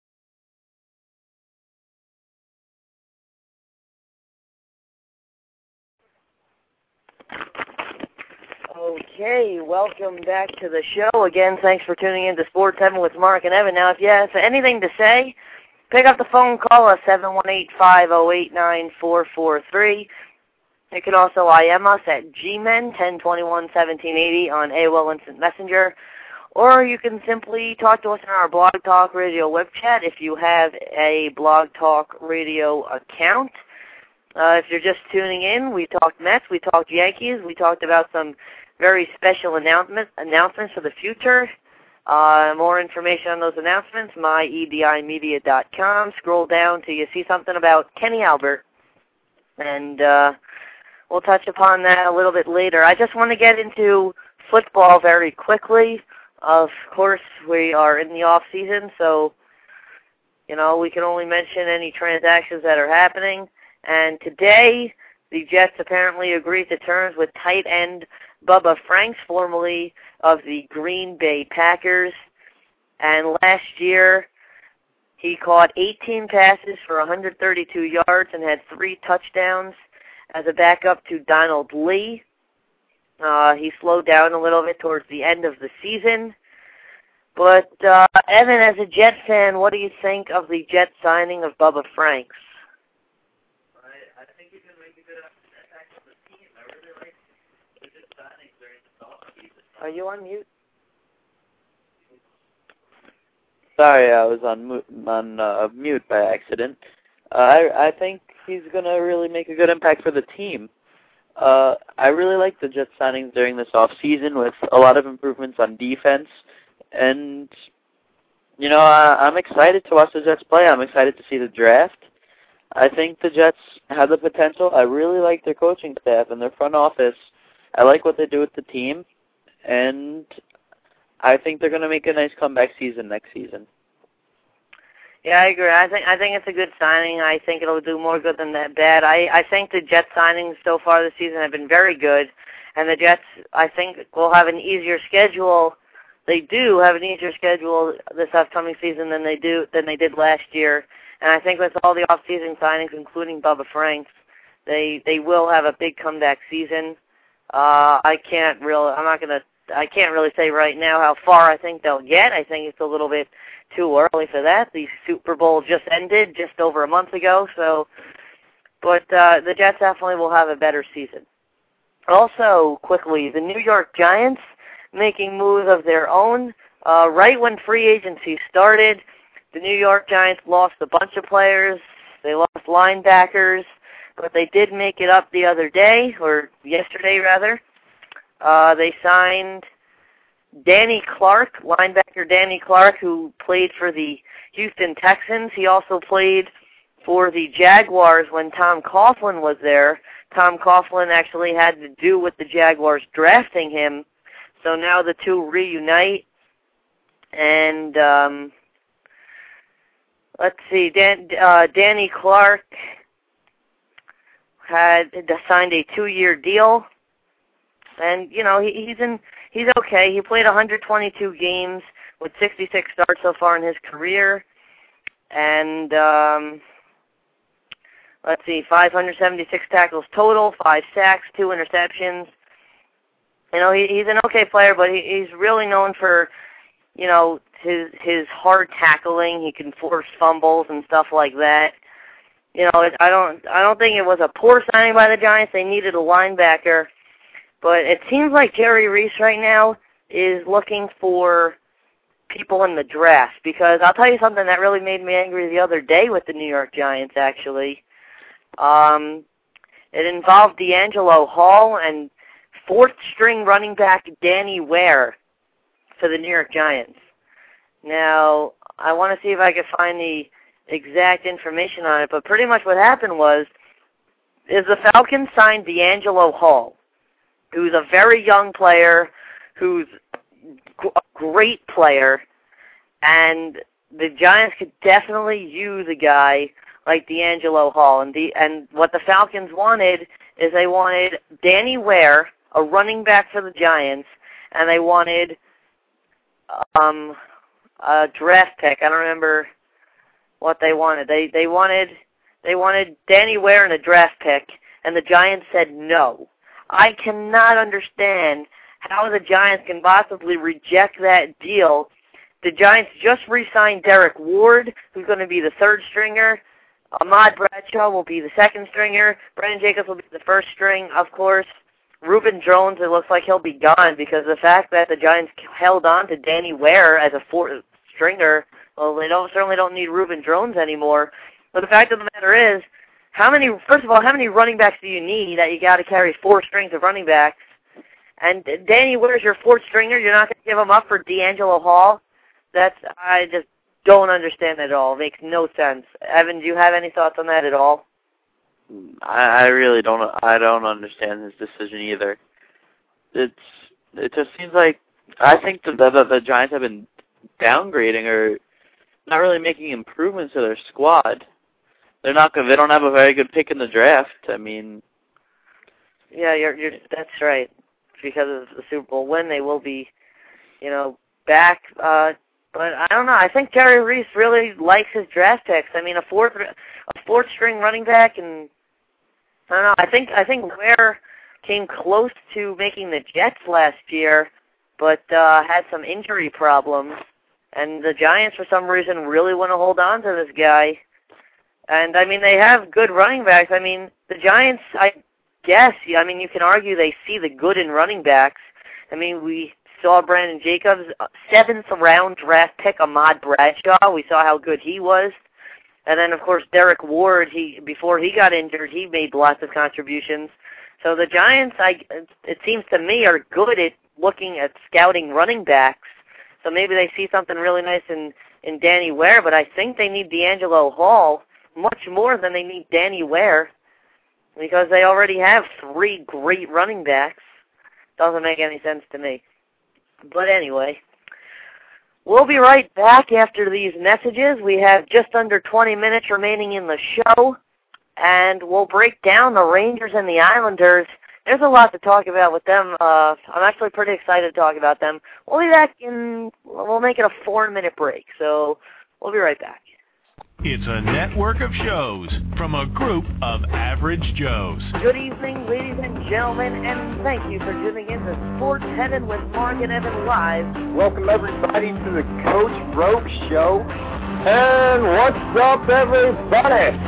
Okay, welcome back to the show. Again, thanks for tuning in to Sports Heaven with Mark and Evan. Now, if you have anything to say, pick up the phone, call us, 718-508-9443. You can also IM us at gmen10211780 on AOL Instant Messenger, or you can simply talk to us in our Blog Talk Radio web chat if you have a Blog Talk Radio account. If you're just tuning in, we talked Mets, we talked Yankees, we talked about some very special announcements for the future. More information on those announcements, myedimedia.com. Scroll down till you see something about Kenny Albert, and we'll touch upon that a little bit later. I just want to get into football very quickly. Of course, we are in the off season, so we can only mention any transactions that are happening. And today, the Jets apparently agreed to terms with tight end Bubba Franks, formerly of the Green Bay Packers. And last year, he caught 18 passes for 132 yards and had 3 touchdowns as a backup to Donald Lee. He slowed down a little bit towards the end of the season. But, Evan, as a Jet fan, what do you think of the Jet signing of Bubba Franks? I think he's going to make a good impact on the team. I really like the good signings during the offseason. Are you on mute? Sorry, I was on mute by accident. I think he's going to really make a good impact for the team. I really like the Jets signings during this offseason with a lot of improvements on defense. And, I'm excited to watch the Jets play. I'm excited to see the draft. I think the Jets have the potential. I really like their coaching staff and their front office. I like what they do with the team. And I think they're going to make a nice comeback season next season. Yeah, I agree. I think it's a good signing. I think it'll do more good than that bad. I think the Jets signings so far this season have been very good, and the Jets, I think, will have an easier schedule. They do have an easier schedule this upcoming season than they did last year. And I think with all the off-season signings, including Bubba Franks, they will have a big comeback season. I can't really say right now how far I think they'll get. I think it's a little bit too early for that. The Super Bowl just ended just over a month ago, but the Jets definitely will have a better season. Also, quickly, the New York Giants making moves of their own. Right when free agency started, the New York Giants lost a bunch of players. They lost linebackers, but they did make it up the other day, or yesterday rather. They signed Danny Clark, linebacker Danny Clark, who played for the Houston Texans. He also played for the Jaguars when Tom Coughlin was there. Tom Coughlin actually had to do with the Jaguars drafting him. So now the two reunite. And let's see, Danny Clark had signed a 2-year deal. And, he's okay. He played 122 games with 66 starts so far in his career. And, let's see, 576 tackles total, 5 sacks, 2 interceptions. You know, he's an okay player, but he's really known for, you know, his hard tackling. He can force fumbles and stuff like that. You know, I don't think it was a poor signing by the Giants. They needed a linebacker, but it seems like Jerry Reese right now is looking for people in the draft, because I'll tell you something that really made me angry the other day with the New York Giants, actually. It involved D'Angelo Hall and fourth-string running back Danny Ware for the New York Giants. Now, I want to see if I can find the exact information on it, but pretty much what happened is the Falcons signed D'Angelo Hall, who's a very young player, who's a great player, and the Giants could definitely use a guy like D'Angelo Hall. And what the Falcons wanted is they wanted Danny Ware, a running back for the Giants, and they wanted a draft pick. I don't remember what they wanted. They wanted Danny Ware and a draft pick, and the Giants said no. I cannot understand how the Giants can possibly reject that deal. The Giants just re-signed Derek Ward, who's going to be the third stringer. Ahmad Bradshaw will be the second stringer. Brandon Jacobs will be the first string, of course. Reuben Jones, it looks like he'll be gone, because the fact that the Giants held on to Danny Ware as a fourth stringer, well, they certainly don't need Reuben Jones anymore. But the fact of the matter is, first of all, how many running backs do you need that you got to carry four strings of running backs? And Danny Ware's your fourth stringer. You're not going to give him up for D'Angelo Hall? I just don't understand that at all. It makes no sense. Evan, do you have any thoughts on that at all? I really don't. I don't understand his decision either. It just seems like, I think the Giants have been downgrading or not really making improvements to their squad. They don't have a very good pick in the draft. I mean, yeah, that's right. Because of the Super Bowl win, they will be, back. But I don't know. I think Jerry Reese really likes his draft picks. I mean, a fourth string running back, and I don't know. I think Ware came close to making the Jets last year, but had some injury problems. And the Giants, for some reason, really want to hold on to this guy. And I mean, they have good running backs. I mean, the Giants, I guess, you can argue they see the good in running backs. I mean, we saw Brandon Jacobs, 7th-round draft pick, Ahmad Bradshaw. We saw how good he was. And then, of course, Derek Ward, before he got injured, he made lots of contributions. So the Giants, it seems to me, are good at looking at scouting running backs. So maybe they see something really nice in Danny Ware, but I think they need D'Angelo Hall much more than they need Danny Ware, because they already have 3 great running backs. Doesn't make any sense to me. But anyway, we'll be right back after these messages. We have just under 20 minutes remaining in the show, and we'll break down the Rangers and the Islanders. There's a lot to talk about with them. I'm actually pretty excited to talk about them. We'll be back we'll make it a 4-minute break, so we'll be right back. It's a network of shows from a group of average Joes. Good evening, ladies and gentlemen, and thank you for tuning in to Sports Heaven with Mark and Evan Live. Welcome, everybody, to the Coach Broke Show. And what's up, everybody?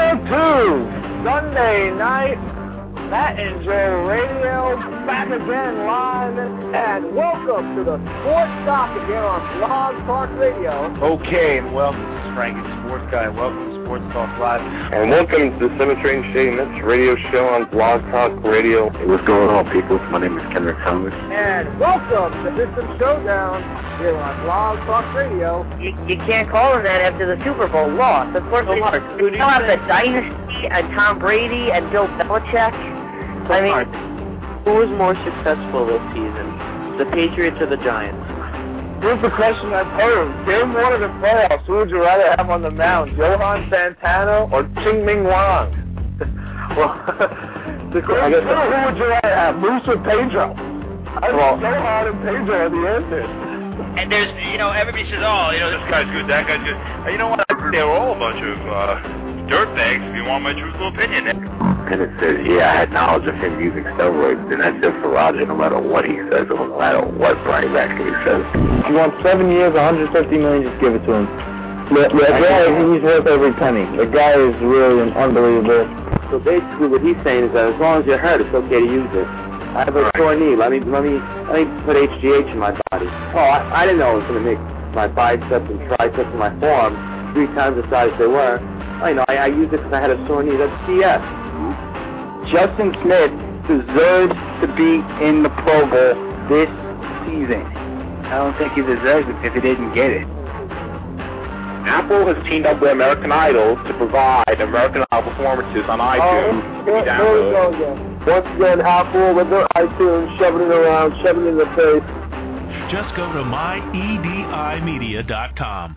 702, Sunday night, Matt and Joe Radio, back again live, and welcome to the Sports Talk again on Blog Talk Radio. Okay, and welcome to Frankie Sports Guy. Welcome to Sports Talk Live. And welcome to the Cemetery and Shady Myths radio show on Blog Talk Radio. Hey, what's going on, people? My name is Kendrick Thomas. And welcome to System Showdown here on Blog Talk Radio. You can't call him that after the Super Bowl loss. Of course, Mark, we still have the Dynasty and Tom Brady and Bill Belichick. So Mark, who was more successful this season, the Patriots or the Giants? Here's the question I've heard. Game 1 of the playoffs, who would you rather have on the mound, Johan Santana or Ching-Ming Wang? Well, who would you rather have, Moose or Pedro? I think Johan and Pedro are the answers. And there's, everybody says, this guy's good, that guy's good. You know what? They're all a bunch of dirtbags, if you want my truthful opinion. Lieutenant says, yeah, I had knowledge of him using steroids, then that's it for Roger, no matter what he says, or no matter what Brian Baxter says. He wants 7 years, $150 million, just give it to him. He's worth every penny. The guy is really unbelievable. So basically what he's saying is that as long as you're hurt, it's okay to use it. I have a sore knee. Let me put HGH in my body. Oh, I didn't know it was going to make my biceps and triceps and my forearms 3 times the size they were. I used it because I had a sore knee. That's BS. Justin Smith deserves to be in the Pro Bowl this season. I don't think he deserves it if he didn't get it. Apple has teamed up with American Idol to provide American Idol performances on iTunes. There we go again. Once again, Apple with their iTunes, shoving it around, shoving it in the face. Just go to myedimedia.com.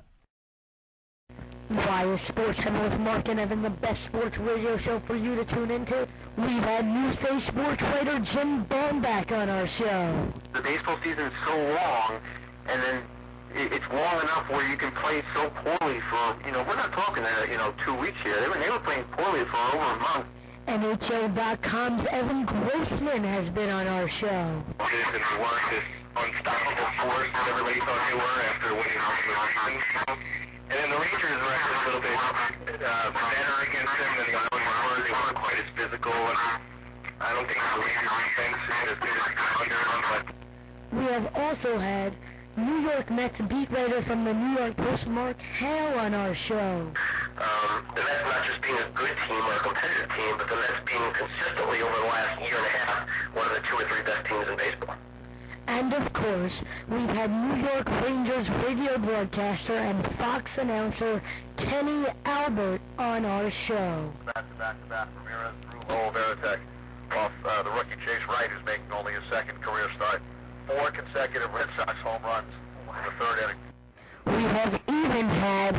Via Sports Center with Mark and Evan, the best sports radio show for you to tune into. We've had Newsday sports writer Jim Bond back on our show. The baseball season is so long, and then it's long enough where you can play so poorly for, we're not talking, 2 weeks here. They were playing poorly for over a month. NHL.com's Evan Grossman has been on our show. And weren't this unstoppable force that everybody thought they were after winning the season. And then the Rangers were actually a little bit better against them than the Islanders were. They weren't quite as physical, and I don't think the Rangers defense is as good as the Islanders. But we have also had New York Mets beat writer from the New York Post, Mark Hale, on our show. The Mets not just being a good team or a competitive team, but the Mets being consistently over the last year and a half one of the 2 or 3 best teams in baseball. And of course, we've had New York Rangers radio broadcaster and Fox announcer Kenny Albert on our show. Back-to-back Ramirez through Veritek off the rookie Chase Wright, who's making only his 2nd career start. 4 consecutive Red Sox home runs in the 3rd inning. We have even had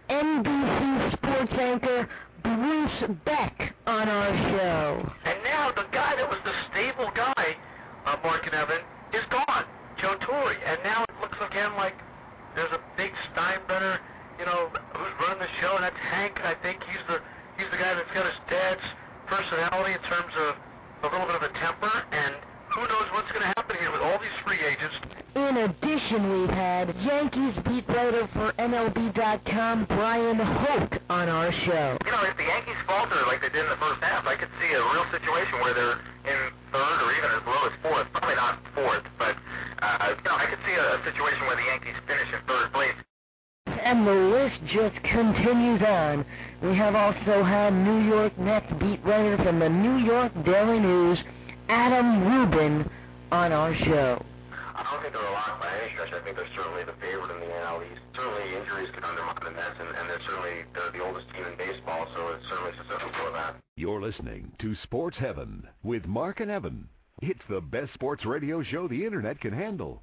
NBC sports anchor Bruce Beck on our show. And now the guy that was the stable guy, Mark and Evan, is gone. Joe Torre. And now it looks again like there's a big Steinbrenner, who's running the show, and that's Hank. I think he's the guy that's got his dad's personality in terms of a little bit of a temper, and who knows what's going to happen here with all these free agents. In addition, we've had Yankees beat writer for MLB.com, Brian Hoke, on our show. If the Yankees falter like they did in the first half, I could see a real situation where they're in 3rd or even as low as 4th. Probably not 4th, but I could see a situation where the Yankees finish in 3rd place. And the list just continues on. We have also had New York Mets beat writer from the New York Daily News, Adam Rubin, on our show. I don't think they're a lock by any stretch. I think they're certainly the favorite in the NL East. Certainly injuries could undermine the Mets, and they're the oldest team in baseball, so it's certainly susceptible to that. You're listening to Sports Heaven with Mark and Evan. It's the best sports radio show the Internet can handle.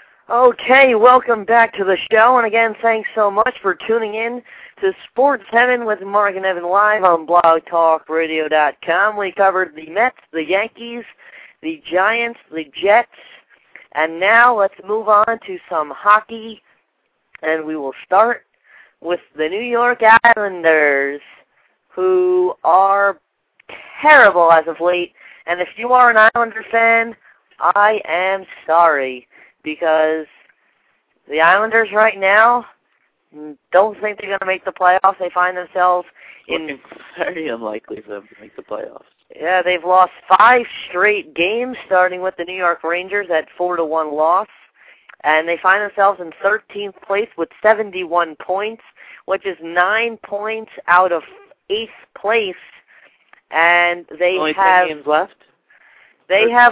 Okay, welcome back to the show, and again, thanks so much for tuning in to Sports Heaven with Mark and Evan live on blogtalkradio.com. We covered the Mets, the Yankees, the Giants, the Jets, and now let's move on to some hockey, and we will start with the New York Islanders, who are terrible as of late, and if you are an Islander fan, I am sorry. Because the Islanders right now don't think they're going to make the playoffs. They find themselves in very unlikely for them to make the playoffs. Yeah, they've lost 5 straight games, starting with the New York Rangers at 4-1 loss, and they find themselves in 13th place with 71 points, which is 9 points out of 8th place, and they only have 10 games left. They have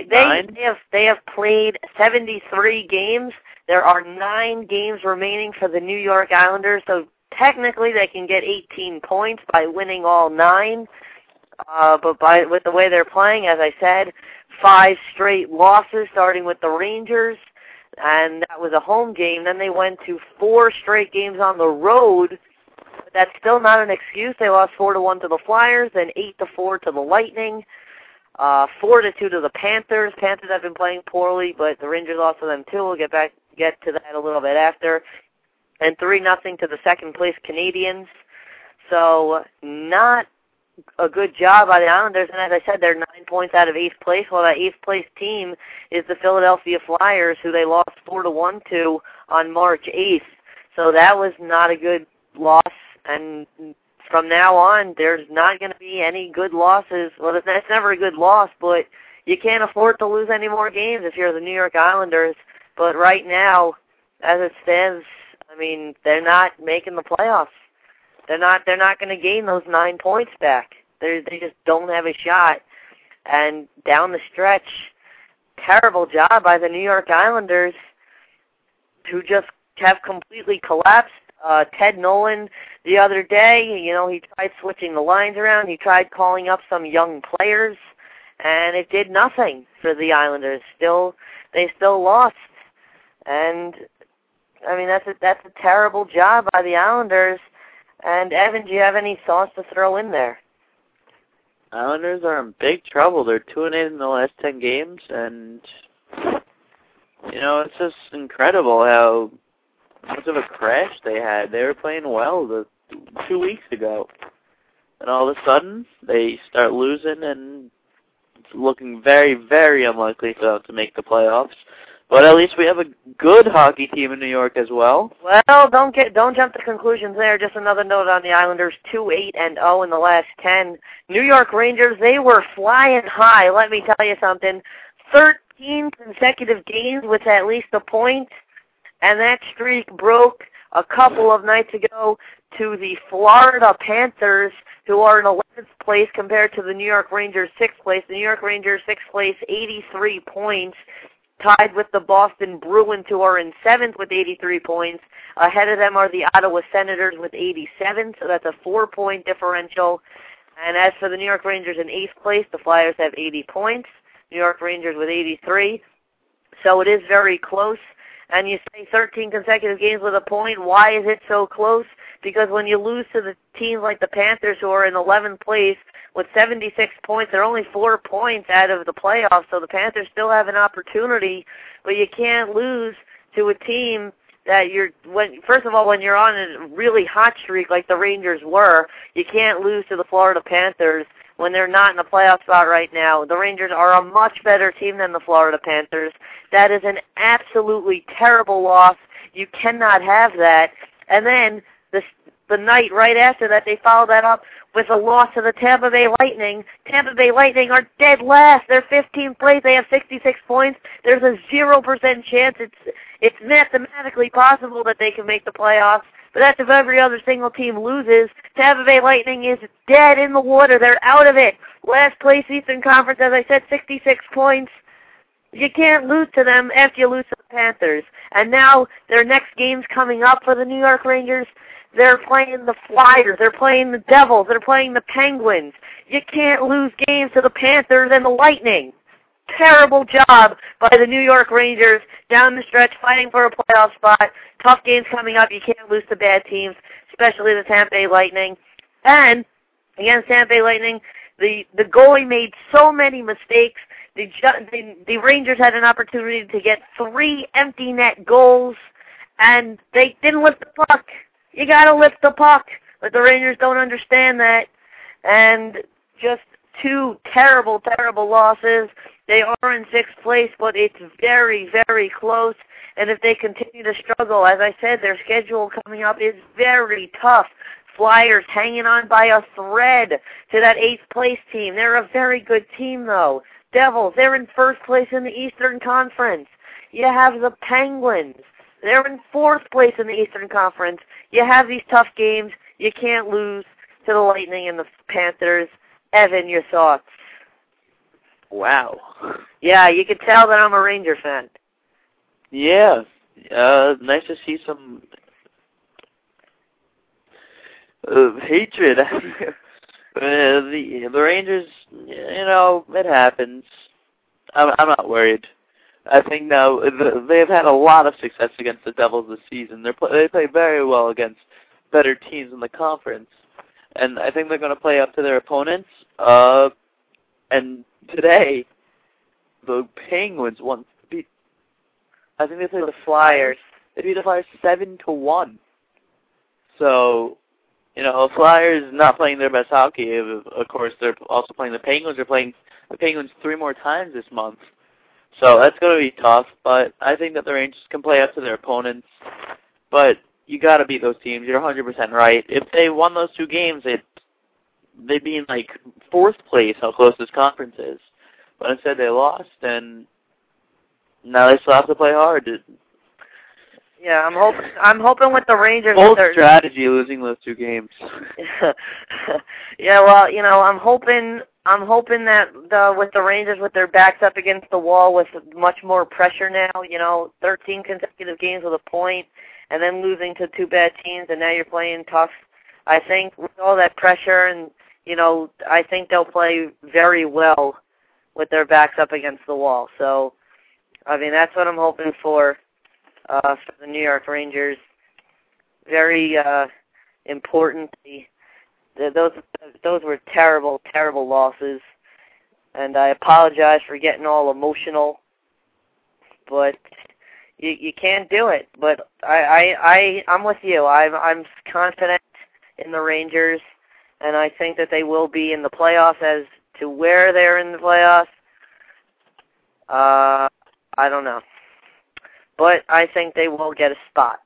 played 73 games. There are 9 games remaining for the New York Islanders, so technically they can get 18 points by winning all 9. But with the way they're playing, as I said, 5 straight losses, starting with the Rangers, and that was a home game. Then they went to 4 straight games on the road. But that's still not an excuse. They lost 4-1 to the Flyers, then 8-4 to the Lightning. 4-2 to the Panthers. Panthers have been playing poorly, but the Rangers lost to them too. We'll get to that a little bit after. And 3-0 to the second place Canadiens. So not a good job by the Islanders, and as I said, they're 9 points out of 8th place. Well, that 8th place team is the Philadelphia Flyers, who they lost 4-1 to on March 8th. So that was not a good loss, and from now on, there's not going to be any good losses. Well, that's never a good loss, but you can't afford to lose any more games if you're the New York Islanders. But right now, as it stands, I mean, they're not making the playoffs. They're not going to gain those 9 points back. They just don't have a shot. And down the stretch, terrible job by the New York Islanders, who just have completely collapsed. Ted Nolan, the other day, he tried switching the lines around. He tried calling up some young players, and it did nothing for the Islanders. They still lost. And, I mean, that's a terrible job by the Islanders. And, Evan, do you have any thoughts to throw in there? Islanders are in big trouble. They're 2-8 in the last 10 games, and, it's just incredible how much of a crash they had. They were playing well 2 weeks ago, and all of a sudden, they start losing, and it's looking very, very unlikely to make the playoffs. But at least we have a good hockey team in New York as well. Well, don't jump to conclusions there. Just another note on the Islanders: 2-8-0 in the last 10. New York Rangers, they were flying high. Let me tell you something: 13 consecutive games with at least a point, and that streak broke a couple of nights ago to the Florida Panthers, who are in 11th place compared to the New York Rangers 6th place. The New York Rangers 6th place, 83 points. Tied with the Boston Bruins, who are in 7th with 83 points. Ahead of them are the Ottawa Senators with 87, so that's a 4-point differential. And as for the New York Rangers in 8th place, the Flyers have 80 points. New York Rangers with 83. So it is very close. And you say 13 consecutive games with a point. Why is it so close? Because when you lose to the teams like the Panthers, who are in 11th place, with 76 points, they're only 4 points out of the playoffs, so the Panthers still have an opportunity, but you can't lose to a team that first of all, when you're on a really hot streak like the Rangers were, you can't lose to the Florida Panthers when they're not in the playoff spot right now. The Rangers are a much better team than the Florida Panthers. That is an absolutely terrible loss. You cannot have that. And then the night right after that, they followed that up with a loss to the Tampa Bay Lightning. Tampa Bay Lightning are dead last. They're 15th place. They have 66 points. There's a 0% chance it's mathematically possible that they can make the playoffs. But that's if every other single team loses. Tampa Bay Lightning is dead in the water. They're out of it. Last place Eastern Conference, as I said, 66 points. You can't lose to them after you lose to the Panthers. And now their next game's coming up for the New York Rangers. They're playing the Flyers. They're playing the Devils. They're playing the Penguins. You can't lose games to the Panthers and the Lightning. Terrible job by the New York Rangers down the stretch fighting for a playoff spot. Tough games coming up. You can't lose to bad teams, especially the Tampa Bay Lightning. And against Tampa Bay Lightning, the goalie made so many mistakes. The Rangers had an opportunity to get 3 empty net goals, and they didn't lift the puck. You got to lift the puck, but the Rangers don't understand that. And just 2 terrible, terrible losses. They are in 6th place, but it's very, very close. And if they continue to struggle, as I said, their schedule coming up is very tough. Flyers hanging on by a thread to that 8th place team. They're a very good team, though. Devils, they're in 1st place in the Eastern Conference. You have the Penguins. They're in 4th place in the Eastern Conference. You have these tough games. You can't lose to the Lightning and the Panthers. Evan, your thoughts? Wow. Yeah, you can tell that I'm a Ranger fan. Yeah. Nice to see some hatred. The Rangers, it happens. I'm not worried. I think now they've had a lot of success against the Devils this season. They play very well against better teams in the conference, and I think they're going to play up to their opponents. And today, the Penguins beat. I think they played the Flyers. They beat the Flyers 7-1. So, You know, Flyers not playing their best hockey. Of course, they're also playing the Penguins. They're playing the Penguins 3 more times this month. So that's going to be tough, but I think that the Rangers can play up to their opponents. But you got to beat those teams. You're 100% right. If they won those 2 games, they'd be in, like, 4th place, how close this conference is. But instead they lost, and now they still have to play hard. Yeah, I'm hoping with the Rangers. Bold strategy losing those 2 games. Yeah, well, you know, I'm hoping that with the Rangers with their backs up against the wall with much more pressure now, you know, 13 consecutive games with a point and then losing to 2 bad teams and now you're playing tough. I think with all that pressure and, you know, I think they'll play very well with their backs up against the wall. So, I mean, that's what I'm hoping for the New York Rangers. Very important. Those were terrible, terrible losses, and I apologize for getting all emotional, but you can't do it. But I'm with you. I'm confident in the Rangers, and I think that they will be in the playoffs. As to where they're in the playoffs, I don't know. But I think they will get a spot.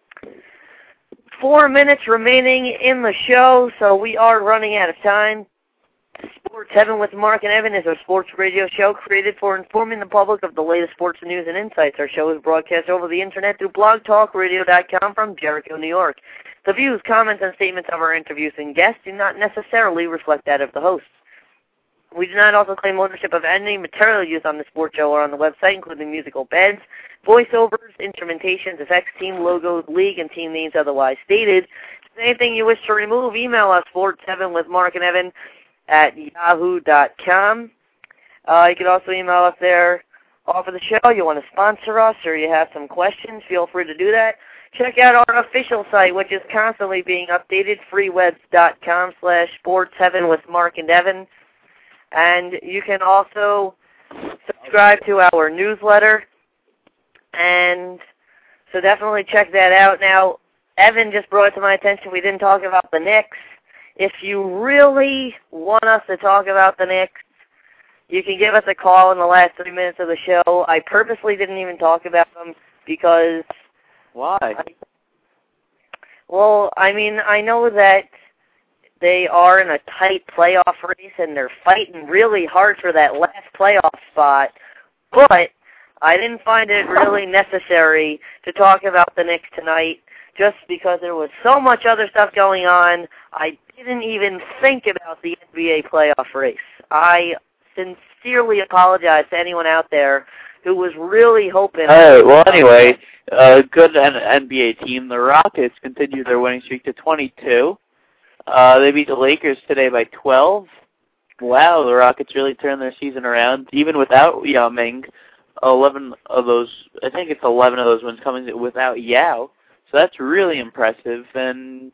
4 minutes remaining in the show, so we are running out of time. Sports Heaven with Mark and Evan is a sports radio show created for informing the public of the latest sports news and insights. Our show is broadcast over the Internet through blogtalkradio.com from Jericho, New York. The views, comments, and statements of our interviews and guests do not necessarily reflect that of the hosts. We do not also claim ownership of any material used on the sports show or on the website, including musical beds, voiceovers, instrumentations, effects, team logos, league, and team names otherwise stated. If there's anything you wish to remove, email us, Sports7 with Mark and Evan at yahoo.com. You can also email us there off of the show. You want to sponsor us or you have some questions, feel free to do that. Check out our official site, which is constantly being updated, freewebs.com/Sports7 with Mark and Evan. And you can also subscribe to our newsletter. And so definitely check that out. Now, Evan just brought to my attention we didn't talk about the Knicks. If you really want us to talk about the Knicks, you can give us a call in the last 3 minutes of the show. I purposely didn't even talk about them because... Why? Well, I mean, I know that they are in a tight playoff race and they're fighting really hard for that last playoff spot, but I didn't find it really necessary to talk about the Knicks tonight just because there was so much other stuff going on. I didn't even think about the NBA playoff race. I sincerely apologize to anyone out there who was really hoping... Well, anyway, a good NBA team, the Rockets, continued their winning streak to 22. They beat the Lakers today by 12. Wow, the Rockets really turned their season around. Even without Yao Ming, 11 of those wins coming without Yao. So that's really impressive, and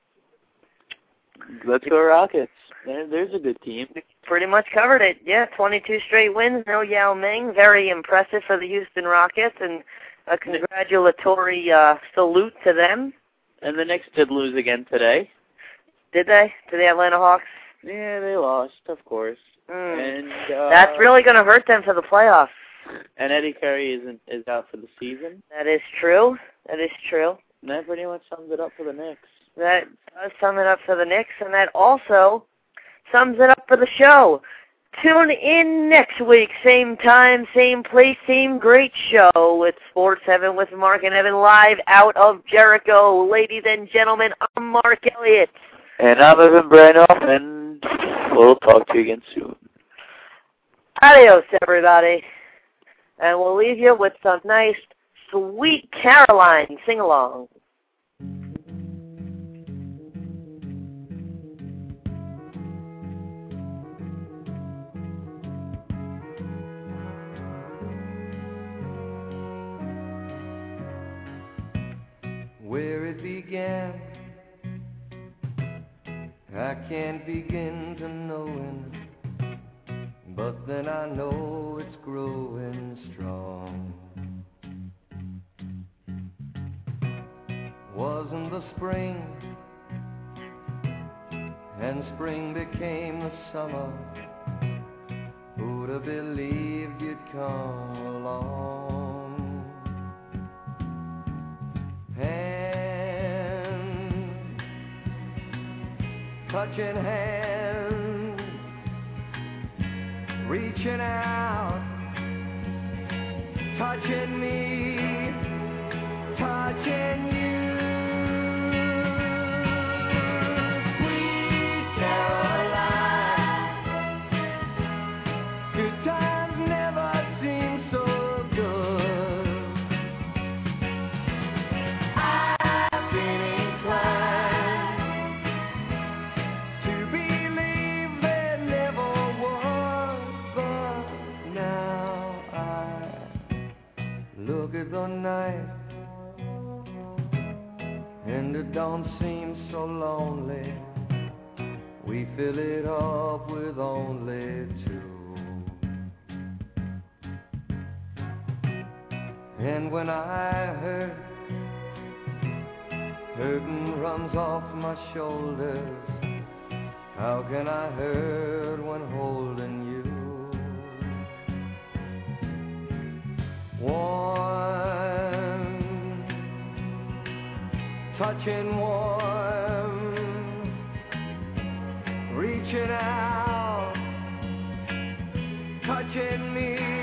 let's go Rockets. There's a good team. Pretty much covered it. Yeah, 22 straight wins, no Yao Ming. Very impressive for the Houston Rockets, and a congratulatory salute to them. And the Knicks did lose again today. Did they? To the Atlanta Hawks? Yeah, they lost, of course. And that's really going to hurt them for the playoffs. And Eddie Curry is out for the season. That is true. That is true. And that pretty much sums it up for the Knicks. That does sum it up for the Knicks, and that also sums it up for the show. Tune in next week, same time, same place, same great show with Sports Heaven with Mark and Evan live out of Jericho. Ladies and gentlemen, I'm Mark Elliott. And I'm Evan Branoff, and we'll talk to you again soon. Adios, everybody. And we'll leave you with some nice, Sweet Caroline sing-along. Where it began, I can't begin to knowing, but then I know it's growing strong. Wasn't the spring and spring became the summer. Who'd have believed you'd come along? Hands, touching hands, reaching out, touching me, touching you. The night and it don't seem so lonely. We fill it up with only two. And when I hurtin' runs off my shoulders, how can I hurt when holding you? Touching warm, reaching out, touching me.